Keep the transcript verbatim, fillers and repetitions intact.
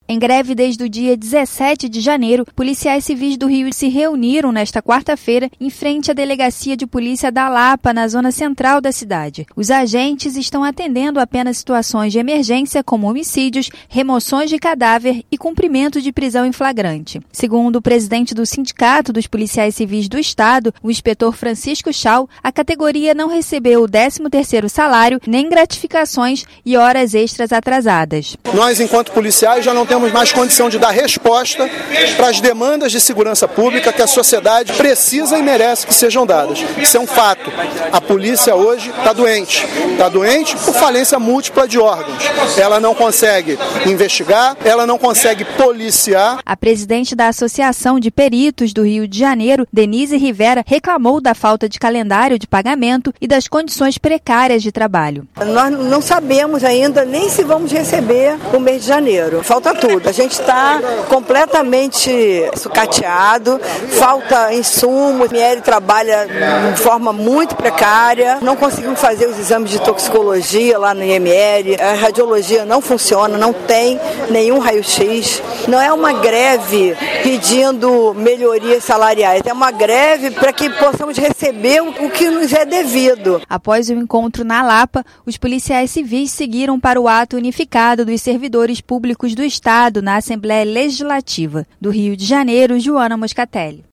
Em greve desde o dia dezessete de janeiro, policiais civis do Rio se reuniram nesta quarta-feira em frente à Delegacia de Polícia da Lapa, na zona central da cidade. Os agentes estão atendendo apenas situações de emergência, como homicídios, remoções de cadáver e cumprimento de prisão em flagrante. Segundo o presidente do Sindicato dos Policiais Civis do Estado, o inspetor Francisco Chau, a categoria não recebeu o décimo terceiro salário, nem gratificações e horas extras atrasadas. Nós, enquanto policiais, já não temos mais condição de dar resposta para as demandas de segurança pública que a sociedade precisa e merece que sejam dadas. Isso é um fato. A polícia hoje está doente. Está doente por falência múltipla de órgãos. Ela não consegue investigar, ela não consegue policiar. A presidente da Associação de Peritos do Rio de Janeiro, Denise Rivera, reclamou da falta de calendário de pagamento e das condições precárias de trabalho. Nós não sabemos ainda nem se vamos receber o mês de janeiro. Falta tudo. A gente está completamente sucateado, falta insumos, o M L trabalha de forma muito precária, não conseguimos fazer os exames de toxicologia lá no I M L, a radiologia não funciona, não tem nenhum raio-x. Não é uma greve pedindo melhorias salariais, é uma greve para que possamos receber o que nos é devido. Após o encontro na Lapa, os policiais civis seguiram para o ato unificado dos servidores públicos do Estado na Assembleia Legislativa do Rio de Janeiro, Joana Moscatelli.